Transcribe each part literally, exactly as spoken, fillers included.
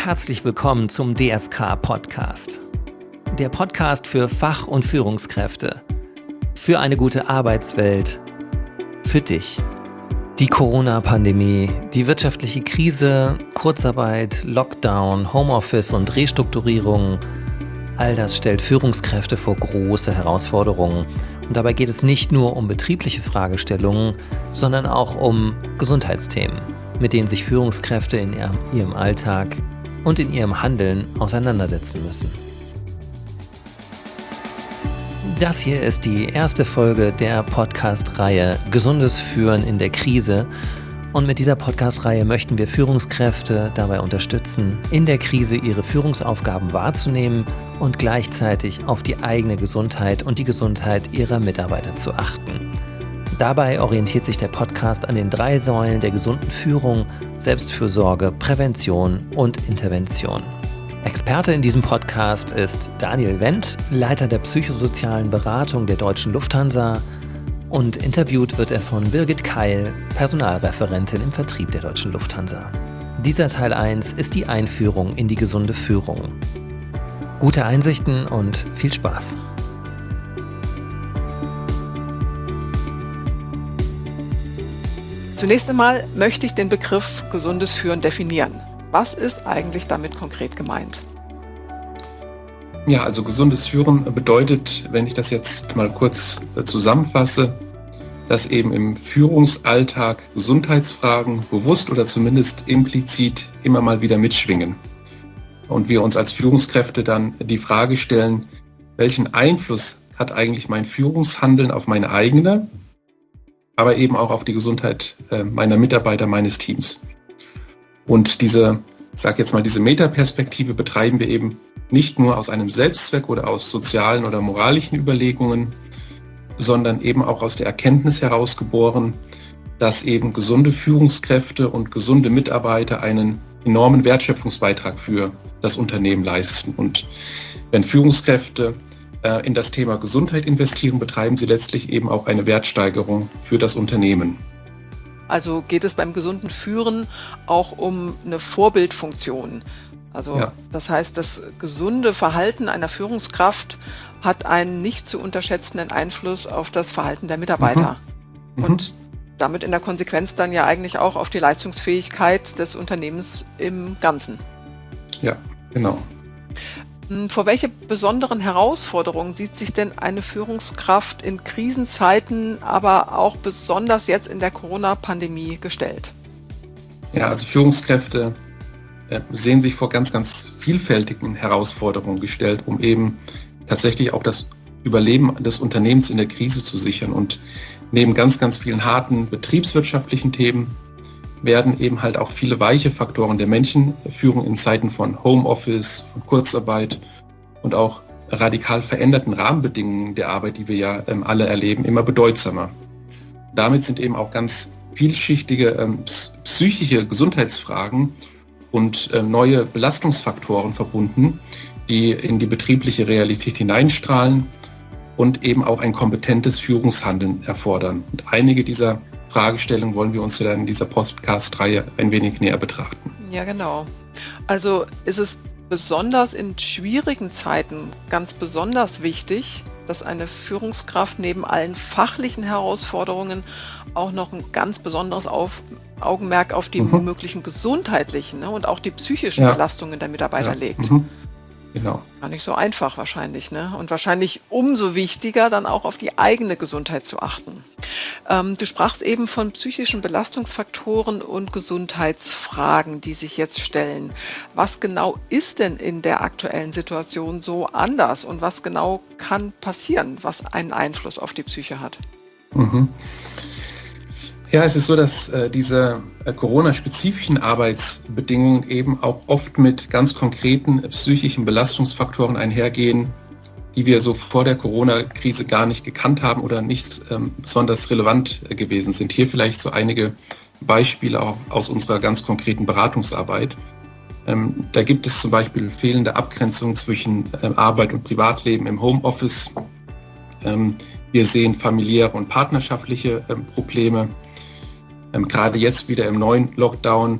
herzlich willkommen zum D F K-Podcast. Der Podcast für Fach- und Führungskräfte. Für eine gute Arbeitswelt. Für dich. Die Corona-Pandemie, die wirtschaftliche Krise, Kurzarbeit, Lockdown, Homeoffice und Restrukturierung, all das stellt Führungskräfte vor große Herausforderungen. Und dabei geht es nicht nur um betriebliche Fragestellungen, sondern auch um Gesundheitsthemen, mit denen sich Führungskräfte in ihrem, ihrem Alltag und in ihrem Handeln auseinandersetzen müssen. Das hier ist die erste Folge der Podcast-Reihe Gesundes Führen in der Krise. Und mit dieser Podcast-Reihe möchten wir Führungskräfte dabei unterstützen, in der Krise ihre Führungsaufgaben wahrzunehmen und gleichzeitig auf die eigene Gesundheit und die Gesundheit ihrer Mitarbeiter zu achten. Dabei orientiert sich der Podcast an den drei Säulen der gesunden Führung: Selbstfürsorge, Prävention und Intervention. Experte in diesem Podcast ist Daniel Wendt, Leiter der psychosozialen Beratung der Deutschen Lufthansa, und interviewt wird er von Birgit Keil, Personalreferentin im Vertrieb der Deutschen Lufthansa. Dieser Teil eins ist die Einführung in die gesunde Führung. Gute Einsichten und viel Spaß! Zunächst einmal möchte ich den Begriff gesundes Führen definieren. Was ist eigentlich damit konkret gemeint? Ja, also gesundes Führen bedeutet, wenn ich das jetzt mal kurz zusammenfasse, dass eben im Führungsalltag Gesundheitsfragen bewusst oder zumindest implizit immer mal wieder mitschwingen. Und wir uns als Führungskräfte dann die Frage stellen, welchen Einfluss hat eigentlich mein Führungshandeln auf meine eigene, aber eben auch auf die Gesundheit meiner Mitarbeiter, meines Teams. Und diese, ich sage jetzt mal, diese Metaperspektive betreiben wir eben nicht nur aus einem Selbstzweck oder aus sozialen oder moralischen Überlegungen, sondern eben auch aus der Erkenntnis heraus geboren, dass eben gesunde Führungskräfte und gesunde Mitarbeiter einen enormen Wertschöpfungsbeitrag für das Unternehmen leisten. Und wenn Führungskräfte äh, in das Thema Gesundheit investieren, betreiben sie letztlich eben auch eine Wertsteigerung für das Unternehmen. Also geht es beim gesunden Führen auch um eine Vorbildfunktion. Also ja. Das heißt, das gesunde Verhalten einer Führungskraft hat einen nicht zu unterschätzenden Einfluss auf das Verhalten der Mitarbeiter. Mhm. Und damit in der Konsequenz dann ja eigentlich auch auf die Leistungsfähigkeit des Unternehmens im Ganzen. Ja, genau. Vor welche besonderen Herausforderungen sieht sich denn eine Führungskraft in Krisenzeiten, aber auch besonders jetzt in der Corona-Pandemie gestellt? Ja, also Führungskräfte äh, sehen sich vor ganz, ganz vielfältigen Herausforderungen gestellt, um eben tatsächlich auch das Überleben des Unternehmens in der Krise zu sichern. Und neben ganz, ganz vielen harten betriebswirtschaftlichen Themen werden eben halt auch viele weiche Faktoren der Menschenführung in Zeiten von Homeoffice, von Kurzarbeit und auch radikal veränderten Rahmenbedingungen der Arbeit, die wir ja ähm, alle erleben, immer bedeutsamer. Damit sind eben auch ganz vielschichtige ähm, psychische Gesundheitsfragen und äh, neue Belastungsfaktoren verbunden, die in die betriebliche Realität hineinstrahlen und eben auch ein kompetentes Führungshandeln erfordern. Und einige dieser Fragestellungen wollen wir uns dann in dieser Podcast-Reihe ein wenig näher betrachten. Ja, genau. Also ist es besonders in schwierigen Zeiten ganz besonders wichtig, dass eine Führungskraft neben allen fachlichen Herausforderungen auch noch ein ganz besonderes auf, Augenmerk auf die mhm. möglichen gesundheitlichen, ne, und auch die psychischen ja. Belastungen der Mitarbeiter ja. legt. Mhm. Genau. Gar nicht so einfach wahrscheinlich, ne? Und wahrscheinlich umso wichtiger, dann auch auf die eigene Gesundheit zu achten. Ähm, du sprachst eben von psychischen Belastungsfaktoren und Gesundheitsfragen, die sich jetzt stellen. Was genau ist denn in der aktuellen Situation so anders und was genau kann passieren, was einen Einfluss auf die Psyche hat? Mhm. Ja, es ist so, dass äh, diese äh, Corona-spezifischen Arbeitsbedingungen eben auch oft mit ganz konkreten äh, psychischen Belastungsfaktoren einhergehen, die wir so vor der Corona-Krise gar nicht gekannt haben oder nicht ähm, besonders relevant äh, gewesen sind. Hier vielleicht so einige Beispiele auch aus unserer ganz konkreten Beratungsarbeit. Ähm, da gibt es zum Beispiel fehlende Abgrenzung zwischen äh, Arbeit und Privatleben im Homeoffice. Ähm, wir sehen familiäre und partnerschaftliche äh, Probleme. Ähm, gerade jetzt wieder im neuen Lockdown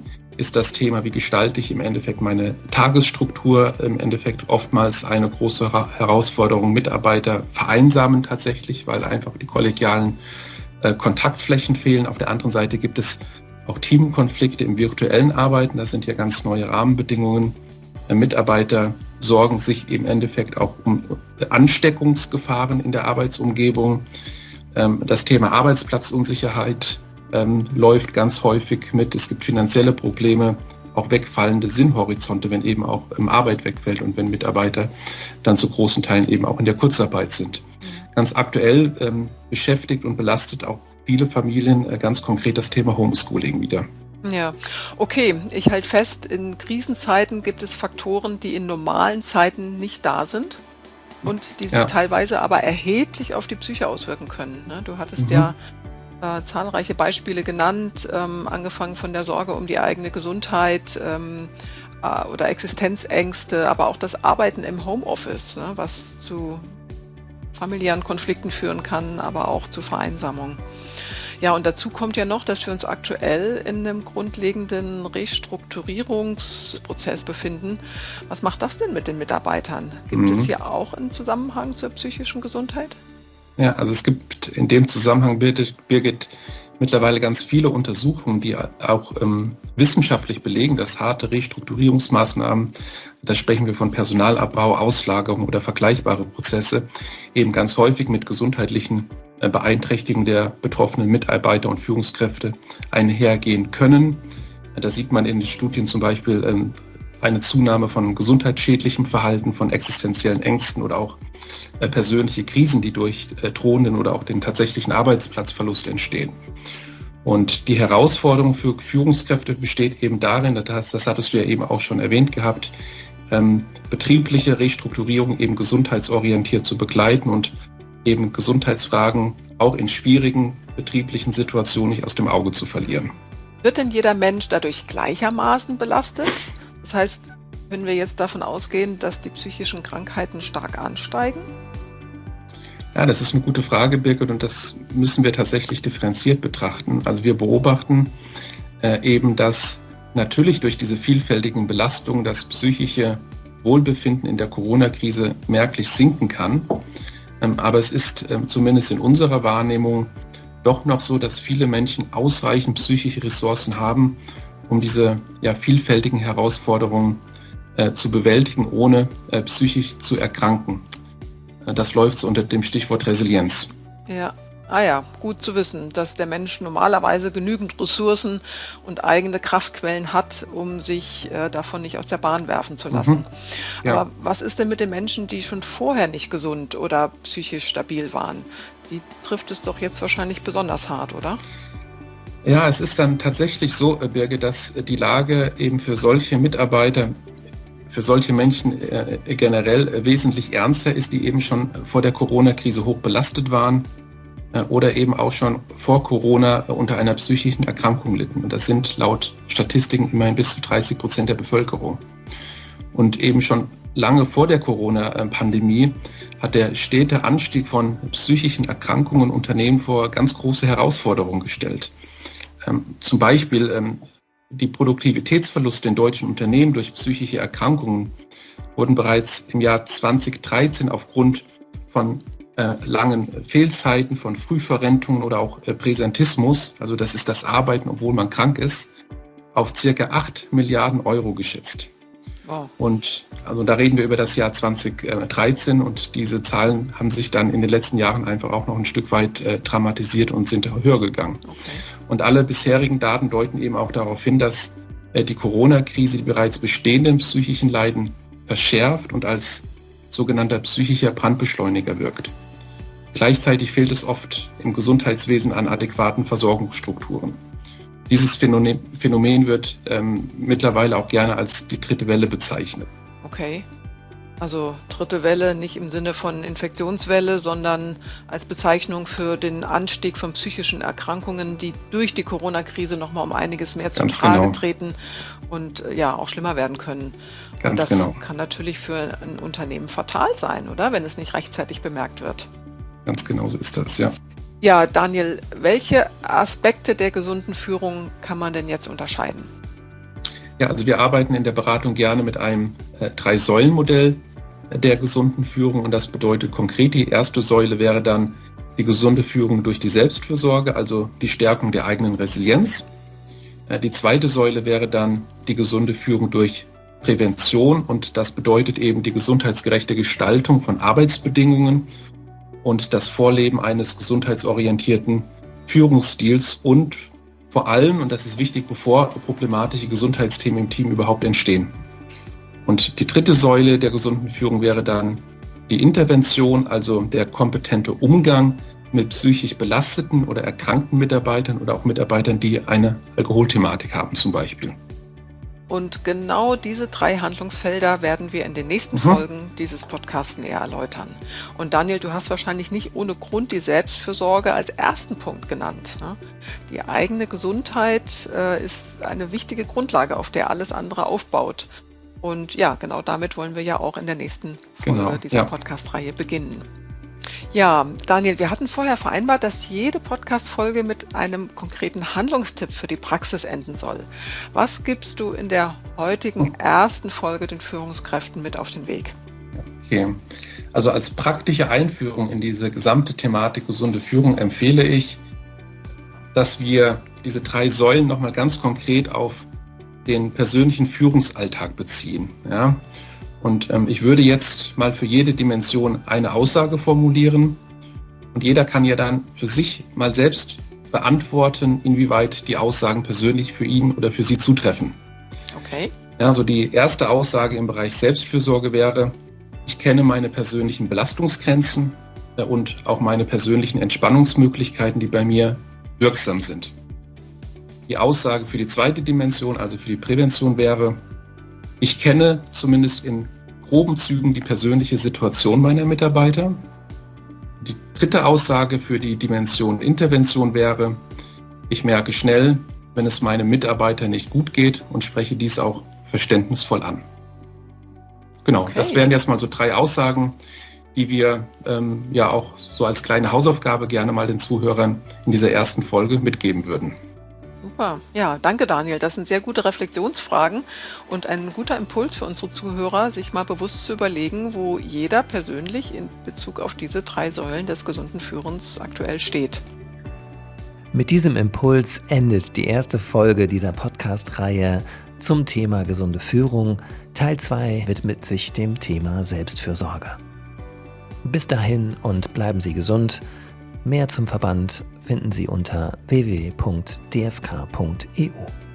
ist das Thema, wie gestalte ich im Endeffekt meine Tagesstruktur, im Endeffekt oftmals eine große Herausforderung. Mitarbeiter vereinsamen tatsächlich, weil einfach die kollegialen äh, Kontaktflächen fehlen. Auf der anderen Seite gibt es auch Teamkonflikte im virtuellen Arbeiten. Das sind ja ganz neue Rahmenbedingungen. Äh, Mitarbeiter sorgen sich im Endeffekt auch um Ansteckungsgefahren in der Arbeitsumgebung. Ähm, das Thema Arbeitsplatzunsicherheit ähm, läuft ganz häufig mit. Es gibt finanzielle Probleme, auch wegfallende Sinnhorizonte, wenn eben auch ähm, Arbeit wegfällt und wenn Mitarbeiter dann zu großen Teilen eben auch in der Kurzarbeit sind. Ganz aktuell ähm, beschäftigt und belastet auch viele Familien äh, ganz konkret das Thema Homeschooling wieder. Ja, okay. Ich halte fest, in Krisenzeiten gibt es Faktoren, die in normalen Zeiten nicht da sind und die sich Ja. teilweise aber erheblich auf die Psyche auswirken können. Ne? Du hattest Mhm. ja äh, zahlreiche Beispiele genannt, ähm, angefangen von der Sorge um die eigene Gesundheit ähm, äh, oder Existenzängste, aber auch das Arbeiten im Homeoffice, ne? Was zu familiären Konflikten führen kann, aber auch zu Vereinsamung. Ja, und dazu kommt ja noch, dass wir uns aktuell in einem grundlegenden Restrukturierungsprozess befinden. Was macht das denn mit den Mitarbeitern? Gibt Mhm. es hier auch einen Zusammenhang zur psychischen Gesundheit? Ja, also es gibt in dem Zusammenhang, Birgit, Birgit mittlerweile ganz viele Untersuchungen, die auch ähm, wissenschaftlich belegen, dass harte Restrukturierungsmaßnahmen, da sprechen wir von Personalabbau, Auslagerung oder vergleichbare Prozesse, eben ganz häufig mit gesundheitlichen äh, Beeinträchtigungen der betroffenen Mitarbeiter und Führungskräfte einhergehen können. Da sieht man in den Studien zum Beispiel ähm, eine Zunahme von gesundheitsschädlichem Verhalten, von existenziellen Ängsten oder auch äh, persönliche Krisen, die durch äh, drohenden oder auch den tatsächlichen Arbeitsplatzverlust entstehen. Und die Herausforderung für Führungskräfte besteht eben darin, das, das hattest du ja eben auch schon erwähnt gehabt, ähm, betriebliche Restrukturierung eben gesundheitsorientiert zu begleiten und eben Gesundheitsfragen auch in schwierigen betrieblichen Situationen nicht aus dem Auge zu verlieren. Wird denn jeder Mensch dadurch gleichermaßen belastet? Das heißt, wenn wir jetzt davon ausgehen, dass die psychischen Krankheiten stark ansteigen? Ja, das ist eine gute Frage, Birgit, und das müssen wir tatsächlich differenziert betrachten. Also wir beobachten äh, eben, dass natürlich durch diese vielfältigen Belastungen das psychische Wohlbefinden in der Corona-Krise merklich sinken kann. Ähm, aber es ist äh, zumindest in unserer Wahrnehmung doch noch so, dass viele Menschen ausreichend psychische Ressourcen haben, um diese ja, vielfältigen Herausforderungen äh, zu bewältigen, ohne äh, psychisch zu erkranken. Das läuft so unter dem Stichwort Resilienz. Ja, ah ja, gut zu wissen, dass der Mensch normalerweise genügend Ressourcen und eigene Kraftquellen hat, um sich äh, davon nicht aus der Bahn werfen zu lassen. Mhm. Ja. Aber was ist denn mit den Menschen, die schon vorher nicht gesund oder psychisch stabil waren? Die trifft es doch jetzt wahrscheinlich besonders hart, oder? Ja, es ist dann tatsächlich so, Birgit, dass die Lage eben für solche Mitarbeiter, für solche Menschen äh, generell äh, wesentlich ernster ist, die eben schon vor der Corona-Krise hoch belastet waren äh, oder eben auch schon vor Corona äh, unter einer psychischen Erkrankung litten. Und das sind laut Statistiken immerhin bis zu dreißig Prozent der Bevölkerung. Und eben schon lange vor der Corona-Pandemie hat der stete Anstieg von psychischen Erkrankungen Unternehmen vor ganz große Herausforderungen gestellt. Ähm, zum Beispiel ähm, die Produktivitätsverluste in deutschen Unternehmen durch psychische Erkrankungen wurden bereits im Jahr zweitausenddreizehn aufgrund von äh, langen Fehlzeiten, von Frühverrentungen oder auch äh, Präsentismus, also das ist das Arbeiten, obwohl man krank ist, auf circa acht Milliarden Euro geschätzt. Wow. Und also da reden wir über das Jahr zweitausenddreizehn und diese Zahlen haben sich dann in den letzten Jahren einfach auch noch ein Stück weit äh, dramatisiert und sind höher gegangen. Okay. Und alle bisherigen Daten deuten eben auch darauf hin, dass äh, die Corona-Krise die bereits bestehenden psychischen Leiden verschärft und als sogenannter psychischer Brandbeschleuniger wirkt. Gleichzeitig fehlt es oft im Gesundheitswesen an adäquaten Versorgungsstrukturen. Dieses Phänomen, Phänomen wird ähm, mittlerweile auch gerne als die dritte Welle bezeichnet. Okay, also dritte Welle nicht im Sinne von Infektionswelle, sondern als Bezeichnung für den Anstieg von psychischen Erkrankungen, die durch die Corona-Krise noch mal um einiges mehr zum Trage genau. treten und ja auch schlimmer werden können. Ganz und das genau. kann natürlich für ein Unternehmen fatal sein, oder? Wenn es nicht rechtzeitig bemerkt wird. Ganz genau so ist das, ja. Ja, Daniel, welche Aspekte der gesunden Führung kann man denn jetzt unterscheiden? Ja, also wir arbeiten in der Beratung gerne mit einem äh, Drei-Säulen-Modell der gesunden Führung und das bedeutet konkret, die erste Säule wäre dann die gesunde Führung durch die Selbstfürsorge, also die Stärkung der eigenen Resilienz. Äh, die zweite Säule wäre dann die gesunde Führung durch Prävention und das bedeutet eben die gesundheitsgerechte Gestaltung von Arbeitsbedingungen und das Vorleben eines gesundheitsorientierten Führungsstils und vor allem, und das ist wichtig, bevor problematische Gesundheitsthemen im Team überhaupt entstehen. Und die dritte Säule der gesunden Führung wäre dann die Intervention, also der kompetente Umgang mit psychisch belasteten oder erkrankten Mitarbeitern oder auch Mitarbeitern, die eine Alkoholthematik haben zum Beispiel. Und genau diese drei Handlungsfelder werden wir in den nächsten mhm. Folgen dieses Podcasts näher erläutern. Und Daniel, du hast wahrscheinlich nicht ohne Grund die Selbstfürsorge als ersten Punkt genannt. Die eigene Gesundheit äh, ist eine wichtige Grundlage, auf der alles andere aufbaut. Und ja, genau damit wollen wir ja auch in der nächsten Folge genau, dieser ja. Podcast-Reihe beginnen. Ja, Daniel, wir hatten vorher vereinbart, dass jede Podcast-Folge mit einem konkreten Handlungstipp für die Praxis enden soll. Was gibst du in der heutigen ersten Folge den Führungskräften mit auf den Weg? Okay, also als praktische Einführung in diese gesamte Thematik gesunde Führung empfehle ich, dass wir diese drei Säulen nochmal ganz konkret auf den persönlichen Führungsalltag beziehen. Ja? Und ähm, ich würde jetzt mal für jede Dimension eine Aussage formulieren und jeder kann ja dann für sich mal selbst beantworten, inwieweit die Aussagen persönlich für ihn oder für sie zutreffen. Okay. Ja, also die erste Aussage im Bereich Selbstfürsorge wäre, ich kenne meine persönlichen Belastungsgrenzen äh, und auch meine persönlichen Entspannungsmöglichkeiten, die bei mir wirksam sind. Die Aussage für die zweite Dimension, also für die Prävention, wäre, ich kenne zumindest in groben Zügen die persönliche Situation meiner Mitarbeiter. Die dritte Aussage für die Dimension Intervention wäre, ich merke schnell, wenn es meinem Mitarbeiter nicht gut geht und spreche dies auch verständnisvoll an. Genau, okay. Das wären jetzt mal so drei Aussagen, die wir ähm, ja auch so als kleine Hausaufgabe gerne mal den Zuhörern in dieser ersten Folge mitgeben würden. Super. Ja, danke Daniel. Das sind sehr gute Reflexionsfragen und ein guter Impuls für unsere Zuhörer, sich mal bewusst zu überlegen, wo jeder persönlich in Bezug auf diese drei Säulen des gesunden Führens aktuell steht. Mit diesem Impuls endet die erste Folge dieser Podcast-Reihe zum Thema gesunde Führung. Teil zwei widmet sich dem Thema Selbstfürsorge. Bis dahin und bleiben Sie gesund. Mehr zum Verband finden Sie unter w w w punkt d f k punkt e u.